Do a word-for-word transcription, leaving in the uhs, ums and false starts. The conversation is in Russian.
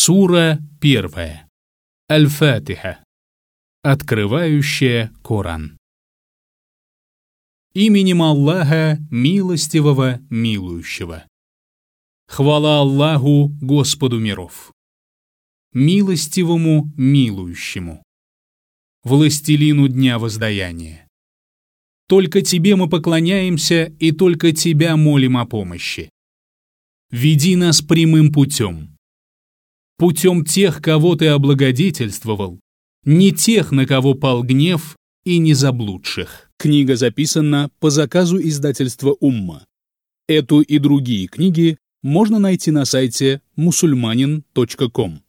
Сура первая. Аль-Фатиха. Открывающая Коран. Именем Аллаха, милостивого, милующего. Хвала Аллаху, Господу миров. Милостивому, милующему. Властелину дня воздаяния. Только Тебе мы поклоняемся и только Тебя молим о помощи. Веди нас прямым путем. Путем тех, кого Ты облагодетельствовал, не тех, на кого пал гнев, и не заблудших. Книга записана по заказу издательства «Умма». Эту и другие книги можно найти на сайте мусульманин точка ком.